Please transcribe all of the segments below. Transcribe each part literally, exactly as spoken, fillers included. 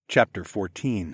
Chapter fourteen.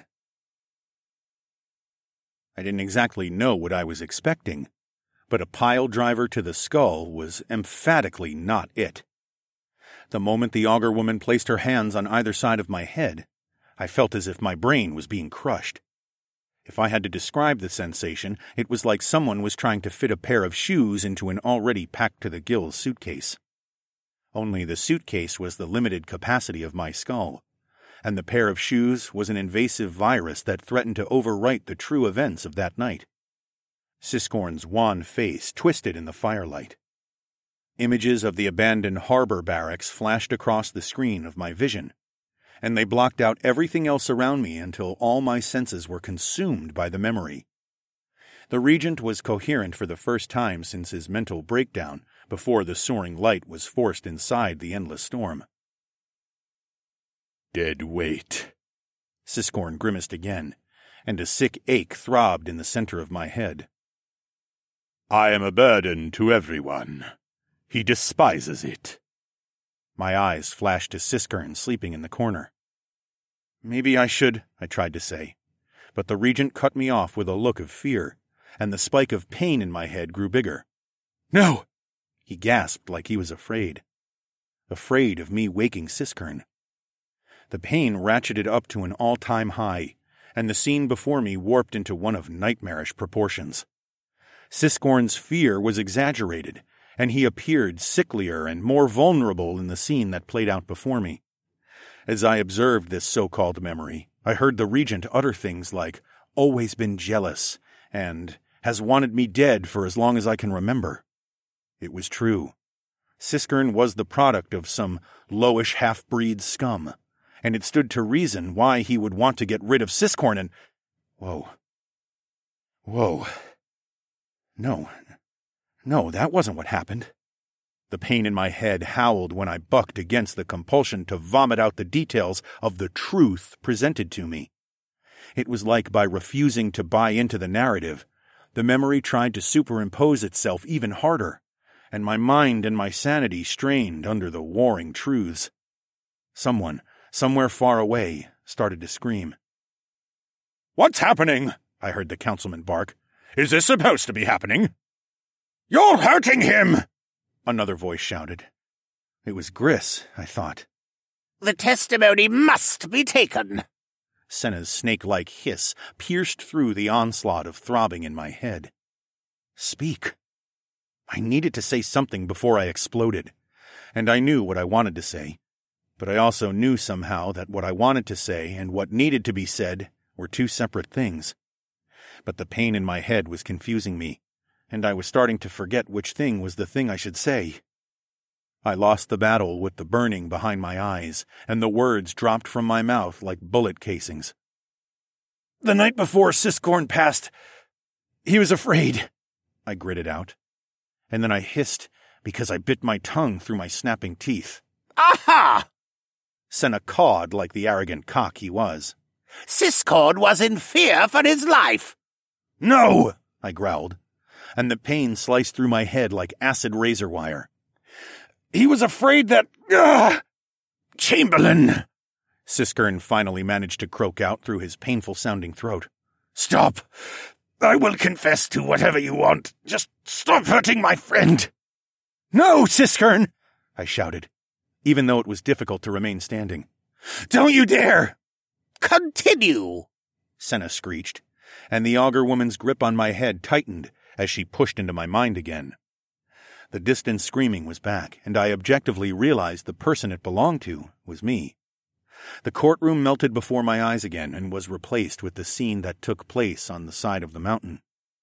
I didn't exactly know what I was expecting, but a pile driver to the skull was emphatically not it. The moment the augur woman placed her hands on either side of my head, I felt as if my brain was being crushed. If I had to describe the sensation, it was like someone was trying to fit a pair of shoes into an already packed-to-the-gills suitcase. Only the suitcase was the limited capacity of my skull, and the pair of shoes was an invasive virus that threatened to overwrite the true events of that night. Siskorn's wan face twisted in the firelight. Images of the abandoned harbor barracks flashed across the screen of my vision, and they blocked out everything else around me until all my senses were consumed by the memory. The Regent was coherent for the first time since his mental breakdown, before the soaring light was forced inside the endless storm. "Dead weight." Siskorn grimaced again, and a sick ache throbbed in the center of my head. "I am a burden to everyone. He despises it." My eyes flashed to Siskorn sleeping in the corner. "Maybe I should," I tried to say, but the Regent cut me off with a look of fear, and the spike of pain in my head grew bigger. "No!" He gasped like he was afraid. Afraid of me waking Siskorn. The pain ratcheted up to an all-time high, and the scene before me warped into one of nightmarish proportions. Siskorn's fear was exaggerated, and he appeared sicklier and more vulnerable in the scene that played out before me. As I observed this so-called memory, I heard the Regent utter things like, "always been jealous," and "has wanted me dead for as long as I can remember." It was true. Siskorn was the product of some lowish half-breed scum, and it stood to reason why he would want to get rid of Siskorn and... Whoa. Whoa. No. No, that wasn't what happened. The pain in my head howled when I bucked against the compulsion to vomit out the details of the truth presented to me. It was like by refusing to buy into the narrative, the memory tried to superimpose itself even harder, and my mind and my sanity strained under the warring truths. Someone, somewhere far away, started to scream. "What's happening?" I heard the councilman bark. "Is this supposed to be happening?" "You're hurting him!" another voice shouted. It was Gris, I thought. "The testimony must be taken." Senna's snake-like hiss pierced through the onslaught of throbbing in my head. Speak. I needed to say something before I exploded, and I knew what I wanted to say, but I also knew somehow that what I wanted to say and what needed to be said were two separate things. But the pain in my head was confusing me, and I was starting to forget which thing was the thing I should say. I lost the battle with the burning behind my eyes, and the words dropped from my mouth like bullet casings. "The night before Siskorn passed, he was afraid," I gritted out. And then I hissed because I bit my tongue through my snapping teeth. "Aha!" Senna cawed like the arrogant cock he was. "Siskorn was in fear for his life." "No!" I growled, and the pain sliced through my head like acid razor wire. "He was afraid that... Ugh! Chamberlain!" Siskorn finally managed to croak out through his painful-sounding throat. "Stop! I will confess to whatever you want. Just stop hurting my friend." "No, Siskorn!" I shouted, even though it was difficult to remain standing. "Don't you dare!" "Continue!" Senna screeched, and the augur woman's grip on my head tightened as she pushed into my mind again. The distant screaming was back, and I objectively realized the person it belonged to was me. The courtroom melted before my eyes again and was replaced with the scene that took place on the side of the mountain.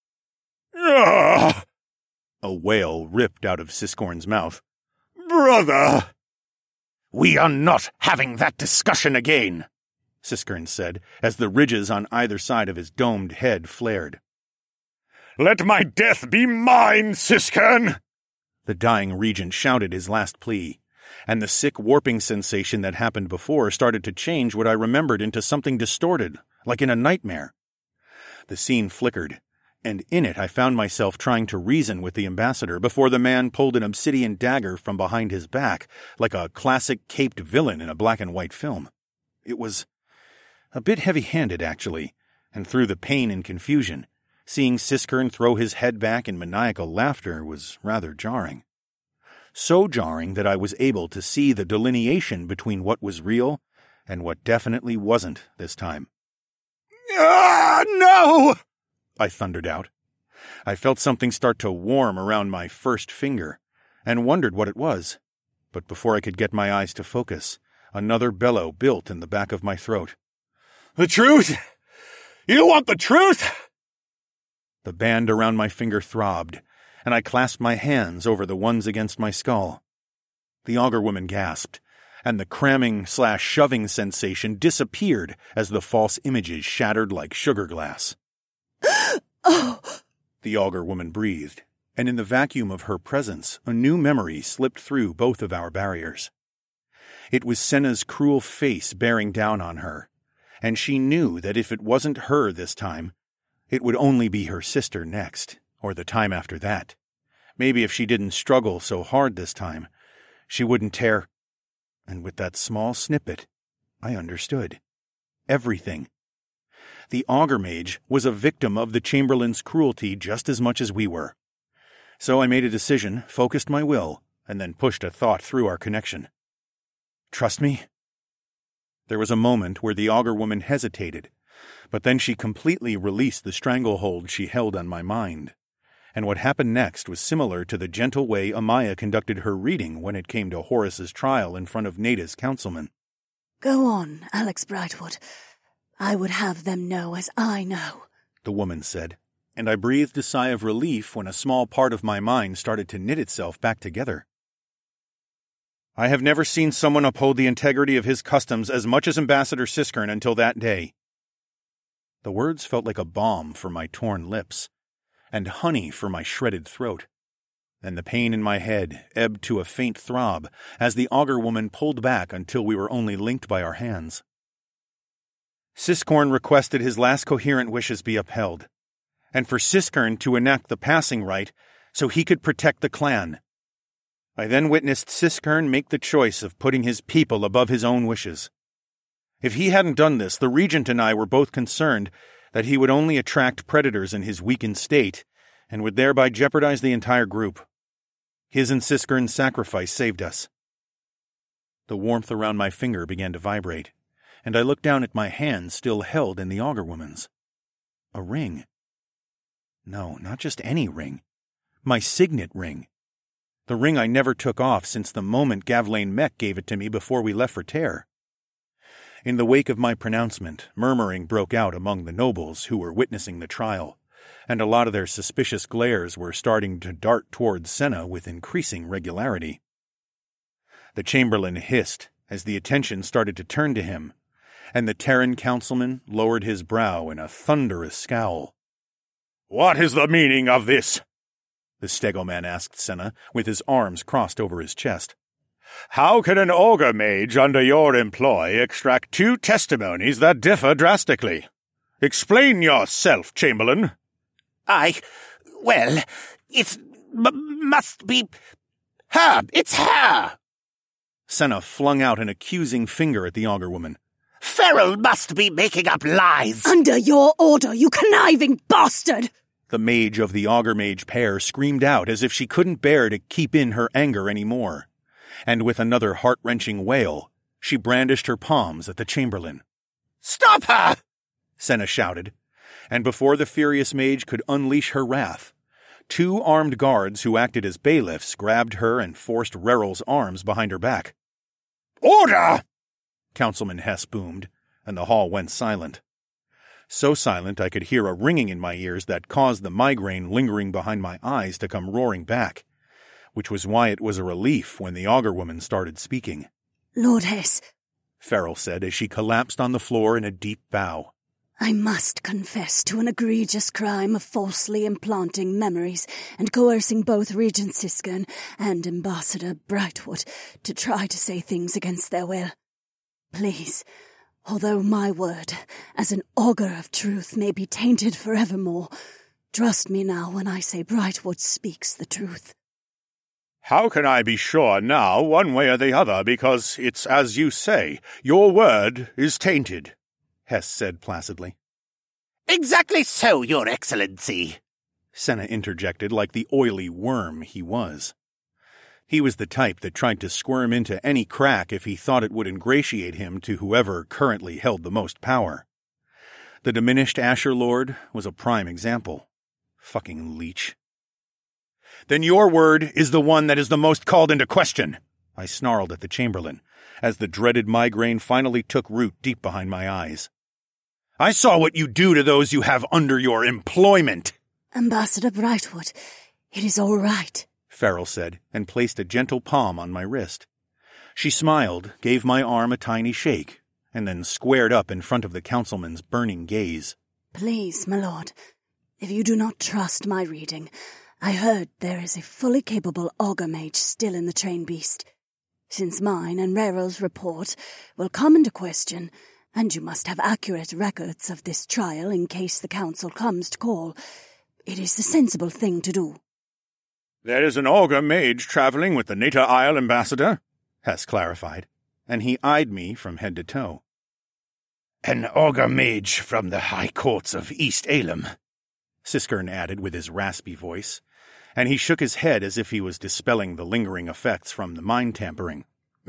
"Ugh!" A wail ripped out of Siskorn's mouth. "Brother!" "We are not having that discussion again," Siskorn said, as the ridges on either side of his domed head flared. "Let my death be mine, Siskorn!" The dying regent shouted his last plea, and the sick warping sensation that happened before started to change what I remembered into something distorted, like in a nightmare. The scene flickered, and in it I found myself trying to reason with the ambassador before the man pulled an obsidian dagger from behind his back, like a classic caped villain in a black-and-white film. It was... A bit heavy-handed, actually, and through the pain and confusion, seeing Siskern throw his head back in maniacal laughter was rather jarring. So jarring that I was able to see the delineation between what was real and what definitely wasn't this time. "Ah, no!" I thundered out. I felt something start to warm around my first finger, and wondered what it was. But before I could get my eyes to focus, another bellow built in the back of my throat. "The truth? You want the truth?" The band around my finger throbbed, and I clasped my hands over the ones against my skull. The augur woman gasped, and the cramming slash shoving sensation disappeared as the false images shattered like sugar glass. "Oh!" The augur woman breathed, and in the vacuum of her presence, a new memory slipped through both of our barriers. It was Senna's cruel face bearing down on her, and she knew that if it wasn't her this time, it would only be her sister next, or the time after that. Maybe if she didn't struggle so hard this time, she wouldn't tear... And with that small snippet, I understood. Everything. The augur mage was a victim of the Chamberlain's cruelty just as much as we were. So I made a decision, focused my will, and then pushed a thought through our connection. "Trust me?" There was a moment where the augur woman hesitated, but then she completely released the stranglehold she held on my mind. And what happened next was similar to the gentle way Amaya conducted her reading when it came to Horace's trial in front of Nada's councilman. "Go on, Alex Brightwood. I would have them know as I know," the woman said, and I breathed a sigh of relief when a small part of my mind started to knit itself back together. I have never seen someone uphold the integrity of his customs as much as Ambassador Siskern until that day. The words felt like a balm for my torn lips, and honey for my shredded throat. And the pain in my head ebbed to a faint throb as the augur woman pulled back until we were only linked by our hands. Siskern requested his last coherent wishes be upheld, and for Siskern to enact the passing rite so he could protect the clan. I then witnessed Siskern make the choice of putting his people above his own wishes. If he hadn't done this, the regent and I were both concerned that he would only attract predators in his weakened state, and would thereby jeopardize the entire group. His and Siskern's sacrifice saved us. The warmth around my finger began to vibrate, and I looked down at my hand still held in the augur woman's. A ring. No, not just any ring. My signet ring. The ring I never took off since the moment Gavlane Mek gave it to me before we left for Tear. In the wake of my pronouncement, murmuring broke out among the nobles who were witnessing the trial, and a lot of their suspicious glares were starting to dart towards Senna with increasing regularity. The Chamberlain hissed as the attention started to turn to him, and the Terran councilman lowered his brow in a thunderous scowl. "What is the meaning of this?" the stegoman asked Senna, with his arms crossed over his chest. "How can an augur mage under your employ extract two testimonies that differ drastically? Explain yourself, Chamberlain." I... well, it's... M- must be... her! It's her! Senna flung out an accusing finger at the augur woman. Ferrell must be making up lies! "Under your order, you conniving bastard!" The mage of the augur mage pair screamed out as if she couldn't bear to keep in her anger any more. And with another heart-wrenching wail, she brandished her palms at the Chamberlain. "Stop her!" Senna shouted, and before the furious mage could unleash her wrath, two armed guards who acted as bailiffs grabbed her and forced Reryl's arms behind her back. "Order!" Councilman Hess boomed, and the hall went silent. So silent I could hear a ringing in my ears that caused the migraine lingering behind my eyes to come roaring back, which was why it was a relief when the augur woman started speaking. "Lord Hess," Feryl said as she collapsed on the floor in a deep bow. "I must confess to an egregious crime of falsely implanting memories and coercing both Regent Siskern and Ambassador Brightwood to try to say things against their will. Please, although my word, as an augur of truth, may be tainted forevermore, trust me now when I say Brightwood speaks the truth." "How can I be sure now, one way or the other, because it's as you say, your word is tainted," Hess said placidly. Exactly so, Your Excellency, Senna interjected like the oily worm he was. He was the type that tried to squirm into any crack if he thought it would ingratiate him to whoever currently held the most power. The diminished Asher Lord was a prime example. Fucking leech. Then your word is the one that is the most called into question, I snarled at the Chamberlain, as the dreaded migraine finally took root deep behind my eyes. I saw what you do to those you have under your employment. Ambassador Brightwood, it is all right, Farrell said, and placed a gentle palm on my wrist. She smiled, gave my arm a tiny shake, and then squared up in front of the councilman's burning gaze. Please, my lord, if you do not trust my reading, I heard there is a fully capable augur mage still in the train beast. Since mine and Reryl's report will come into question, and you must have accurate records of this trial in case the council comes to call, it is the sensible thing to do. There is an augur mage traveling with the Nata Isle ambassador, Hess clarified, and he eyed me from head to toe. An augur mage from the high courts of East Alem, Siskern added with his raspy voice, and he shook his head as if he was dispelling the lingering effects from the mind tampering.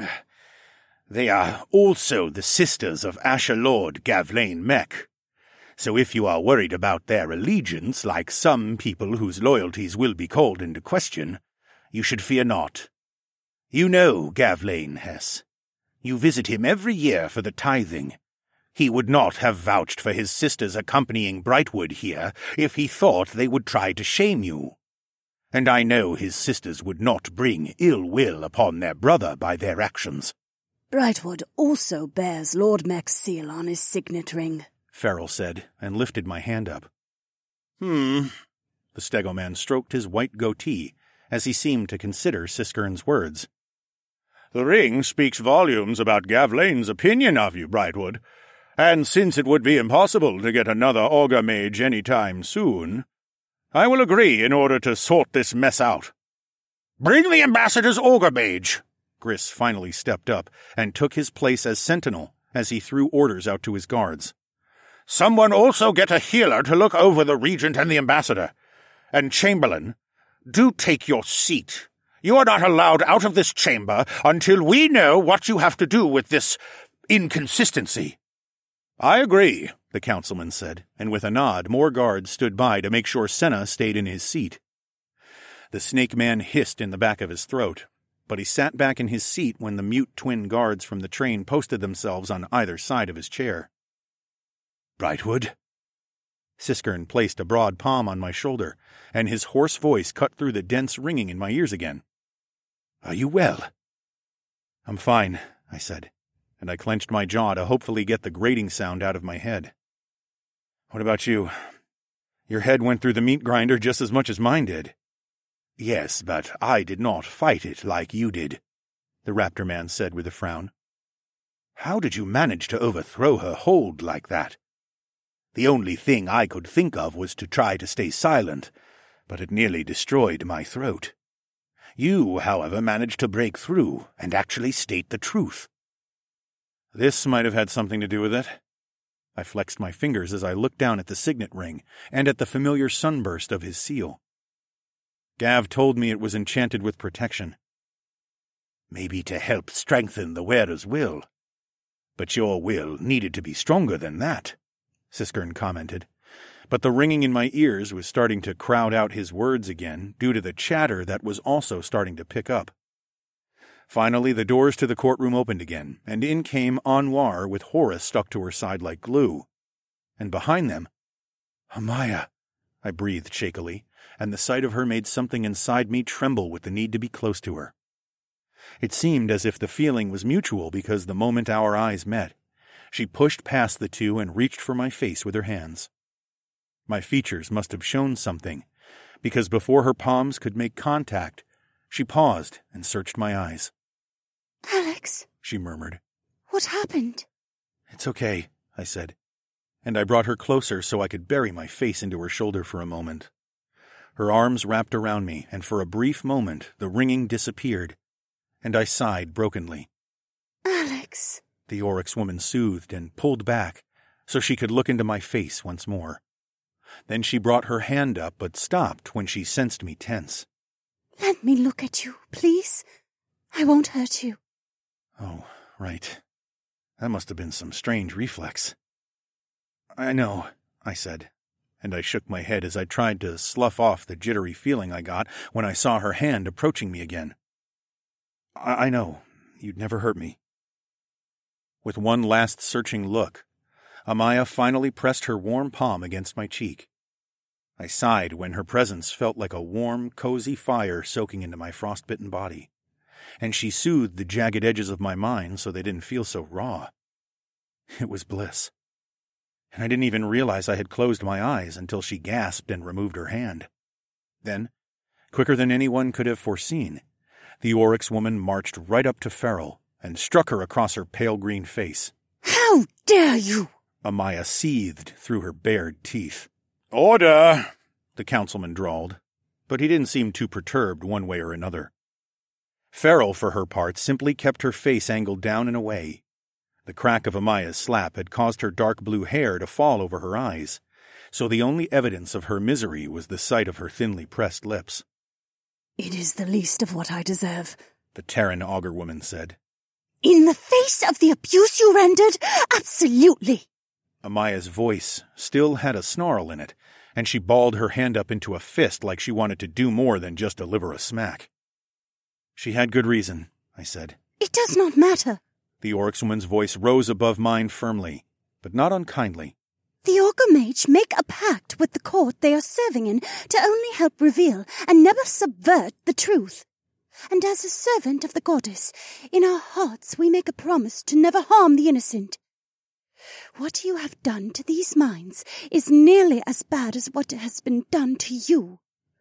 They are also the sisters of Asher Lord Gavlain Mek. So if you are worried about their allegiance, like some people whose loyalties will be called into question, you should fear not. You know Gavlain, Hess. You visit him every year for the tithing. He would not have vouched for his sisters accompanying Brightwood here if he thought they would try to shame you. And I know his sisters would not bring ill will upon their brother by their actions. Brightwood also bears Lord Mek's seal on his signet ring, Farrell said, and lifted my hand up. Hmm. The stegoman stroked his white goatee as he seemed to consider Siskern's words. The ring speaks volumes about Gavlain's opinion of you, Brightwood, and since it would be impossible to get another augur mage any time soon, I will agree in order to sort this mess out. Bring the ambassador's augur mage! Griss finally stepped up and took his place as sentinel as he threw orders out to his guards. Someone also get a healer to look over the regent and the ambassador. And Chamberlain, do take your seat. You are not allowed out of this chamber until we know what you have to do with this inconsistency. I agree, the councilman said, and with a nod more guards stood by to make sure Senna stayed in his seat. The snake man hissed in the back of his throat, but he sat back in his seat when the mute twin guards from the train posted themselves on either side of his chair. Brightwood? Siskern placed a broad palm on my shoulder, and his hoarse voice cut through the dense ringing in my ears again. Are you well? I'm fine, I said, and I clenched my jaw to hopefully get the grating sound out of my head. What about you? Your head went through the meat grinder just as much as mine did. Yes, but I did not fight it like you did, the raptor man said with a frown. How did you manage to overthrow her hold like that? The only thing I could think of was to try to stay silent, but it nearly destroyed my throat. You, however, managed to break through and actually state the truth. This might have had something to do with it. I flexed my fingers as I looked down at the signet ring and at the familiar sunburst of his seal. Gav told me it was enchanted with protection. Maybe to help strengthen the wearer's will. But your will needed to be stronger than that, Siskern commented, but the ringing in my ears was starting to crowd out his words again due to the chatter that was also starting to pick up. Finally, the doors to the courtroom opened again, and in came Anwar with Horace stuck to her side like glue. And behind them, Amaya, I breathed shakily, and the sight of her made something inside me tremble with the need to be close to her. It seemed as if the feeling was mutual because the moment our eyes met, she pushed past the two and reached for my face with her hands. My features must have shown something, because before her palms could make contact, she paused and searched my eyes. Alex, she murmured. What happened? It's okay, I said, and I brought her closer so I could bury my face into her shoulder for a moment. Her arms wrapped around me, and for a brief moment the ringing disappeared, and I sighed brokenly. Alex, the Oryx woman soothed and pulled back, so she could look into my face once more. Then she brought her hand up, but stopped when she sensed me tense. Let me look at you, please. I won't hurt you. Oh, right. That must have been some strange reflex. I know, I said, and I shook my head as I tried to slough off the jittery feeling I got when I saw her hand approaching me again. I, I know. You'd never hurt me. With one last searching look, Amaya finally pressed her warm palm against my cheek. I sighed when her presence felt like a warm, cozy fire soaking into my frostbitten body, and she soothed the jagged edges of my mind so they didn't feel so raw. It was bliss. And I didn't even realize I had closed my eyes until she gasped and removed her hand. Then, quicker than anyone could have foreseen, the Oryx woman marched right up to Ferrell and struck her across her pale green face. How dare you! Amaya seethed through her bared teeth. Order! The councilman drawled, but he didn't seem too perturbed one way or another. Ferrell, for her part, simply kept her face angled down and away. The crack of Amaya's slap had caused her dark blue hair to fall over her eyes, so the only evidence of her misery was the sight of her thinly pressed lips. It is the least of what I deserve, the Terran augur woman said. In the face of the abuse you rendered? Absolutely! Amaya's voice still had a snarl in it, and she balled her hand up into a fist like she wanted to do more than just deliver a smack. She had good reason, I said. It does not matter. The Oryx woman's voice rose above mine firmly, but not unkindly. The Augur Mage make a pact with the court they are serving in to only help reveal and never subvert the truth. And as a servant of the goddess, in our hearts we make a promise to never harm the innocent. What you have done to these minds is nearly as bad as what has been done to you.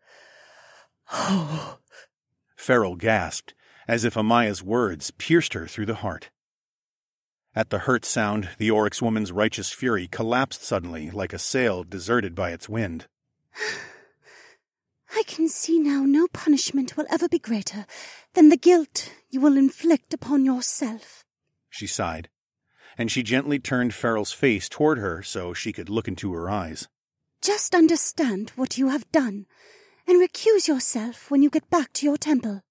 Oh. Ferrell gasped, as if Amaya's words pierced her through the heart. At the hurt sound, the Oryx woman's righteous fury collapsed suddenly like a sail deserted by its wind. I can see now no punishment will ever be greater than the guilt you will inflict upon yourself, she sighed, and she gently turned Ferrell's face toward her so she could look into her eyes. Just understand what you have done, and recuse yourself when you get back to your temple.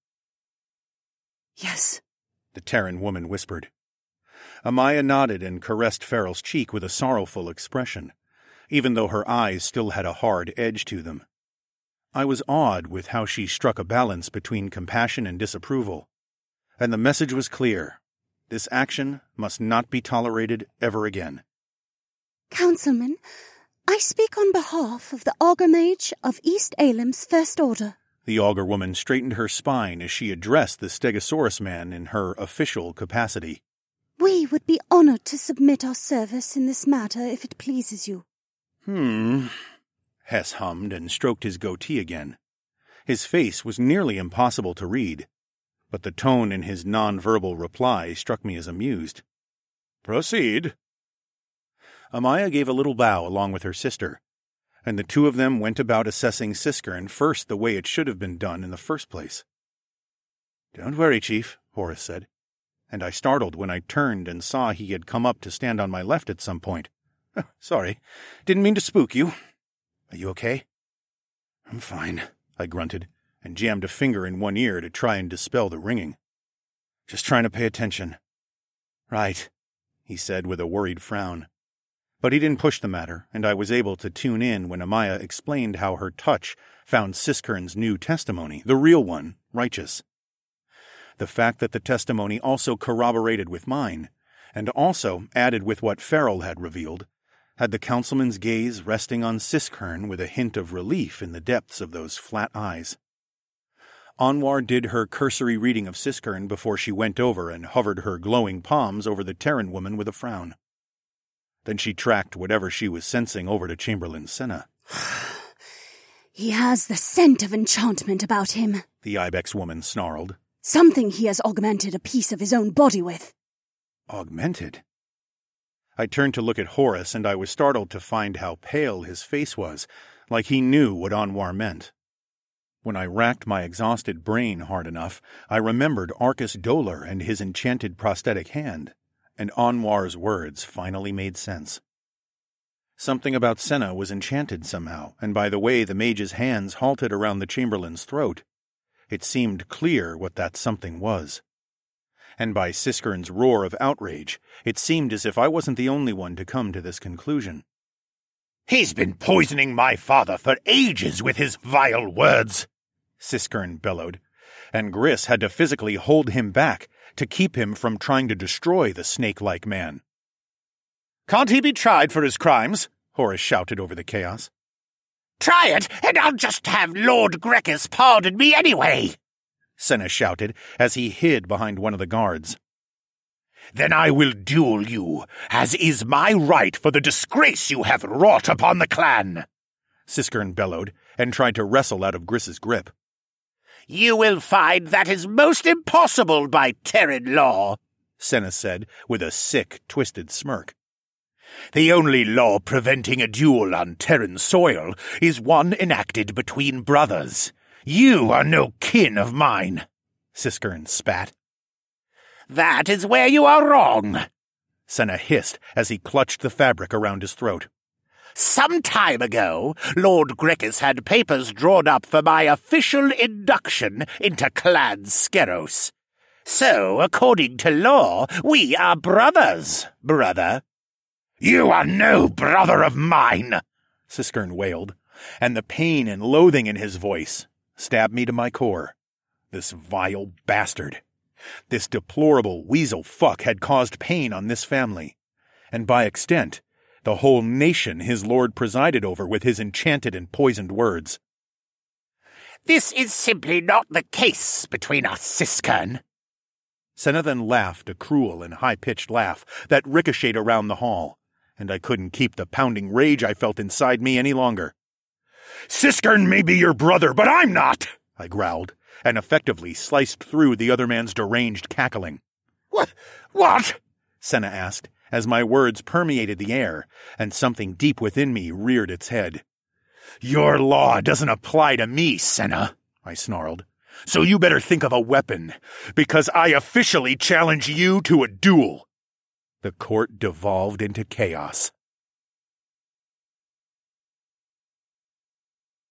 Yes, the Terran woman whispered. Amaya nodded and caressed Ferrell's cheek with a sorrowful expression, even though her eyes still had a hard edge to them. I was awed with how she struck a balance between compassion and disapproval, and the message was clear. This action must not be tolerated ever again. Councilman, I speak on behalf of the Augur Mage of East Alem's First Order. The augur woman straightened her spine as she addressed the Stegosaurus man in her official capacity. We would be honored to submit our service in this matter if it pleases you. Hmm. Hess hummed and stroked his goatee again. His face was nearly impossible to read, but the tone in his non-verbal reply struck me as amused. Proceed. Amaya gave a little bow along with her sister, and the two of them went about assessing Siskern first the way it should have been done in the first place. Don't worry, Chief, Horus said, and I startled when I turned and saw he had come up to stand on my left at some point. Oh, sorry, didn't mean to spook you. Are you okay? I'm fine, I grunted, and jammed a finger in one ear to try and dispel the ringing. Just trying to pay attention. Right, he said with a worried frown. But he didn't push the matter, and I was able to tune in when Amaya explained how her touch found Siskern's new testimony, the real one, righteous. The fact that the testimony also corroborated with mine, and also added with what Ferrell had revealed, had the councilman's gaze resting on Siskern with a hint of relief in the depths of those flat eyes. Anwar did her cursory reading of Siskern before she went over and hovered her glowing palms over the Terran woman with a frown. Then she tracked whatever she was sensing over to Chamberlain Senna. He has the scent of enchantment about him, the Ibex woman snarled. Something he has augmented a piece of his own body with. Augmented? I turned to look at Horus, and I was startled to find how pale his face was, like he knew what Anwar meant. When I racked my exhausted brain hard enough, I remembered Arcus Dolar and his enchanted prosthetic hand, and Anwar's words finally made sense. Something about Senna was enchanted somehow, and by the way the mage's hands halted around the chamberlain's throat, it seemed clear what that something was. And by Siskern's roar of outrage, it seemed as if I wasn't the only one to come to this conclusion. "He's been poisoning my father for ages with his vile words," Siskern bellowed, and Gris had to physically hold him back to keep him from trying to destroy the snake-like man. "Can't he be tried for his crimes?" Horus shouted over the chaos. "Try it, and I'll just have Lord Grekis pardon me anyway," Senna shouted as he hid behind one of the guards. "Then I will duel you, as is my right for the disgrace you have wrought upon the clan," Siskern bellowed, and tried to wrestle out of Gris's grip. "You will find that is most impossible by Terran law," Senna said with a sick, twisted smirk. "The only law preventing a duel on Terran soil is one enacted between brothers. You are no kin of mine," Siskern spat. "That is where you are wrong," Senna hissed as he clutched the fabric around his throat. "Some time ago, Lord Grekis had papers drawn up for my official induction into Clan Skeros. So, according to law, we are brothers, brother." "You are no brother of mine," Siskern wailed, and the pain and loathing in his voice stabbed me to my core. This vile bastard. This deplorable weasel fuck had caused pain on this family, and by extent, the whole nation his lord presided over with his enchanted and poisoned words. "This is simply not the case between us, Siskern." Senna then laughed a cruel and high-pitched laugh that ricocheted around the hall, and I couldn't keep the pounding rage I felt inside me any longer. "Siskern may be your brother, but I'm not," I growled, and effectively sliced through the other man's deranged cackling. What? What? Senna asked, as my words permeated the air, and something deep within me reared its head. "Your law doesn't apply to me, Senna," I snarled. "So you better think of a weapon, because I officially challenge you to a duel." The court devolved into chaos.